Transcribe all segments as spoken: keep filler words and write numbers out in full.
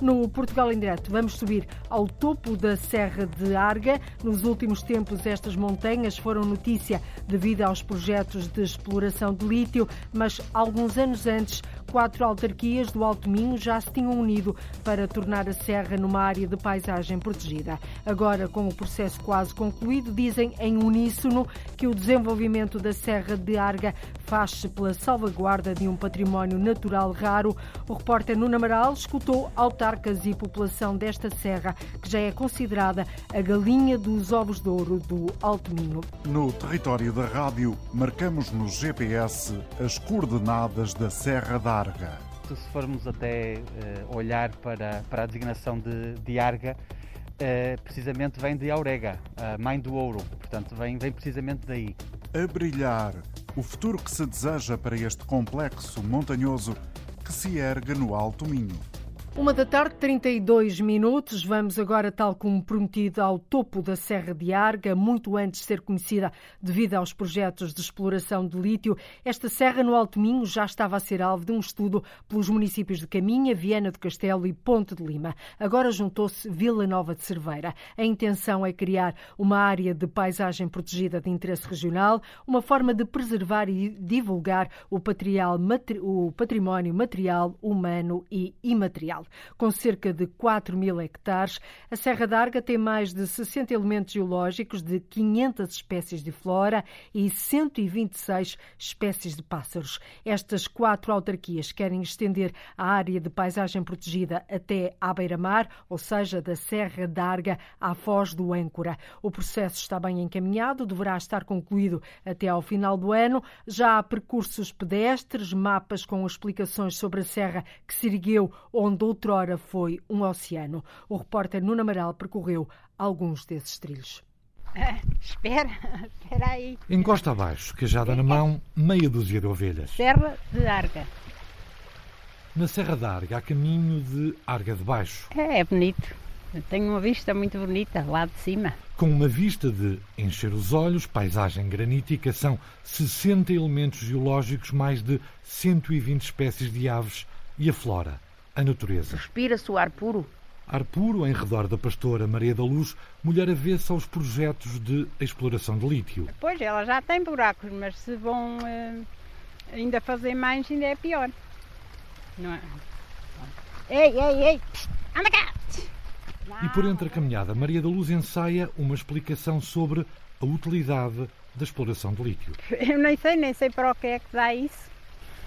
No Portugal em Direto, vamos subir ao topo da Serra de Arga. Nos últimos tempos, estas montanhas foram notícia devido aos projetos de exploração de lítio, mas alguns anos antes, quatro autarquias do Alto Minho já se tinham unido para tornar a serra numa área de paisagem protegida. Agora, com o processo quase concluído, dizem em uníssono que o desenvolvimento da Serra de Arga faz-se pela salvaguarda de um património natural raro. O repórter Nuno Amaral escutou autarcas e população desta serra, que já é considerada a galinha dos ovos de ouro do Alto Minho. No território da rádio, marcamos no G P S as coordenadas da Serra da Arga. Se formos até uh, olhar para, para a designação de, de Arga, uh, precisamente vem de Aurega, a mãe do ouro, portanto vem, vem precisamente daí. A brilhar, o futuro que se deseja para este complexo montanhoso que se ergue no Alto Minho. Uma da tarde, trinta e dois minutos. Vamos agora, tal como prometido, ao topo da Serra de Arga, muito antes de ser conhecida devido aos projetos de exploração de lítio. Esta serra no Alto Minho já estava a ser alvo de um estudo pelos municípios de Caminha, Viana do Castelo e Ponte de Lima. Agora juntou-se Vila Nova de Cerveira. A intenção é criar uma área de paisagem protegida de interesse regional, uma forma de preservar e divulgar o património material, humano e imaterial. Com cerca de quatro mil hectares, a Serra da Arga tem mais de sessenta elementos geológicos de quinhentas espécies de flora e cento e vinte e seis espécies de pássaros. Estas quatro autarquias querem estender a área de paisagem protegida até à beira-mar, ou seja, da Serra da Arga à Foz do Âncora. O processo está bem encaminhado, deverá estar concluído até ao final do ano. Já há percursos pedestres, mapas com explicações sobre a serra que se ergueu onde outrora foi um oceano. O repórter Nuno Amaral percorreu alguns desses trilhos. Ah, espera, espera aí. Encosta abaixo, cajada na mão, meia dúzia de ovelhas. Serra de Arga. Na Serra da Arga há caminho de Arga de Baixo. É, é bonito. Tem uma vista muito bonita lá de cima. Com uma vista de encher os olhos, paisagem granítica, são sessenta elementos geológicos, mais de cento e vinte espécies de aves e a flora. A natureza. Respira-se o ar puro. Ar puro em redor da pastora Maria da Luz, mulher avessa aos projetos de exploração de lítio. Pois, ela já tem buracos, mas se vão uh, ainda fazer mais, ainda é pior. Não é? Ei, ei, ei! Anda cá! E por entre a caminhada, Maria da Luz ensaia uma explicação sobre a utilidade da exploração de lítio. Eu nem sei, nem sei para o que é que dá isso.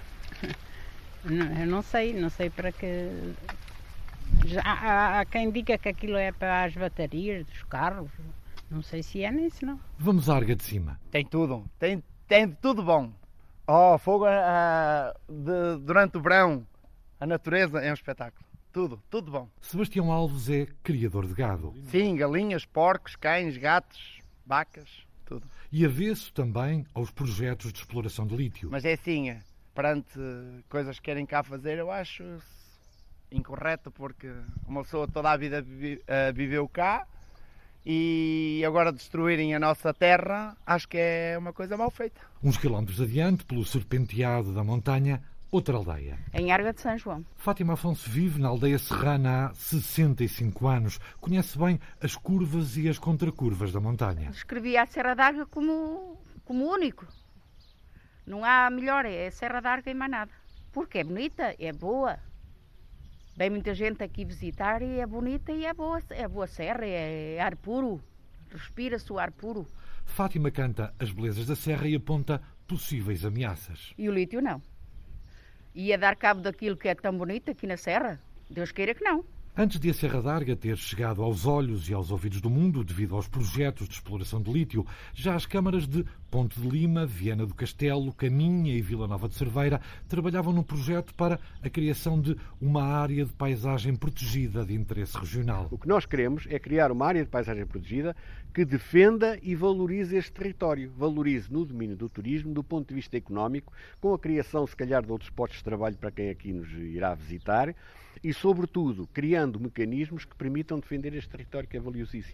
Eu não sei, não sei para que... Já há, há quem diga que aquilo é para as baterias dos carros. Não sei se é nem se não. Vamos à Arga de Cima. Tem tudo, tem, tem tudo bom. Oh, fogo uh, de, durante o verão, a natureza é um espetáculo. Tudo, tudo bom. Sebastião Alves é criador de gado. Sim, galinhas, porcos, cães, gatos, vacas, tudo. E avesso também aos projetos de exploração de lítio. Mas é assim, perante coisas que querem cá fazer, eu acho incorreto, porque uma pessoa toda a vida viveu cá e agora destruírem a nossa terra, acho que é uma coisa mal feita. Uns quilómetros adiante, pelo serpenteado da montanha, outra aldeia. Em Arga de São João. Fátima Afonso vive na aldeia serrana há sessenta e cinco anos. Conhece bem as curvas e as contracurvas da montanha. Escrevi a Serra da Arga como, como único. Não há melhor, é a Serra da Arga e mais nada. Porque é bonita, é boa. Vem muita gente aqui visitar e é bonita e é boa. É boa serra, é ar puro. Respira-se o ar puro. Fátima canta as belezas da serra e aponta possíveis ameaças. E o lítio não. Ia dar cabo daquilo que é tão bonito aqui na serra? Deus queira que não. Antes de a Serra da Arga ter chegado aos olhos e aos ouvidos do mundo, devido aos projetos de exploração de lítio, já as câmaras de Ponte de Lima, Viana do Castelo, Caminha e Vila Nova de Cerveira trabalhavam num projeto para a criação de uma área de paisagem protegida de interesse regional. O que nós queremos é criar uma área de paisagem protegida que defenda e valorize este território. Valorize no domínio do turismo, do ponto de vista económico, com a criação, se calhar, de outros postos de trabalho para quem aqui nos irá visitar, e, sobretudo, criando mecanismos que permitam defender este território que é valiosíssimo.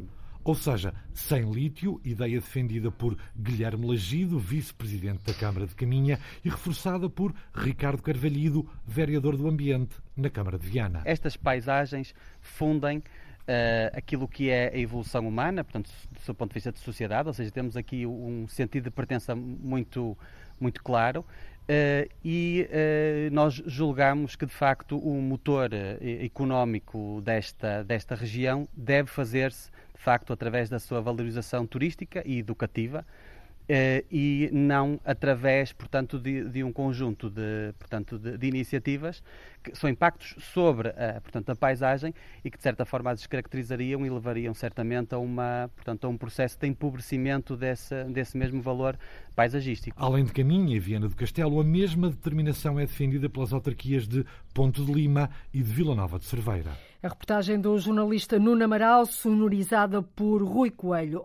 Ou seja, sem lítio, ideia defendida por Guilherme Lagido, vice-presidente da Câmara de Caminha, e reforçada por Ricardo Carvalhido, vereador do Ambiente na Câmara de Viana. Estas paisagens fundem Uh, aquilo que é a evolução humana, portanto, do seu ponto de vista de sociedade, ou seja, temos aqui um sentido de pertença muito, muito claro, uh, e uh, nós julgamos que, de facto, o motor uh, económico desta, desta região deve fazer-se, de facto, através da sua valorização turística e educativa, Uh, e não através, portanto, de, de um conjunto de, portanto, de, de iniciativas que são impactos sobre a, portanto, a paisagem e que, de certa forma, a descaracterizariam e levariam certamente a, uma, portanto, a um processo de empobrecimento desse, desse mesmo valor paisagístico. Além de Caminha e Viana do Castelo, a mesma determinação é defendida pelas autarquias de Ponte de Lima e de Vila Nova de Cerveira. A reportagem do jornalista Nuno Amaral, sonorizada por Rui Coelho.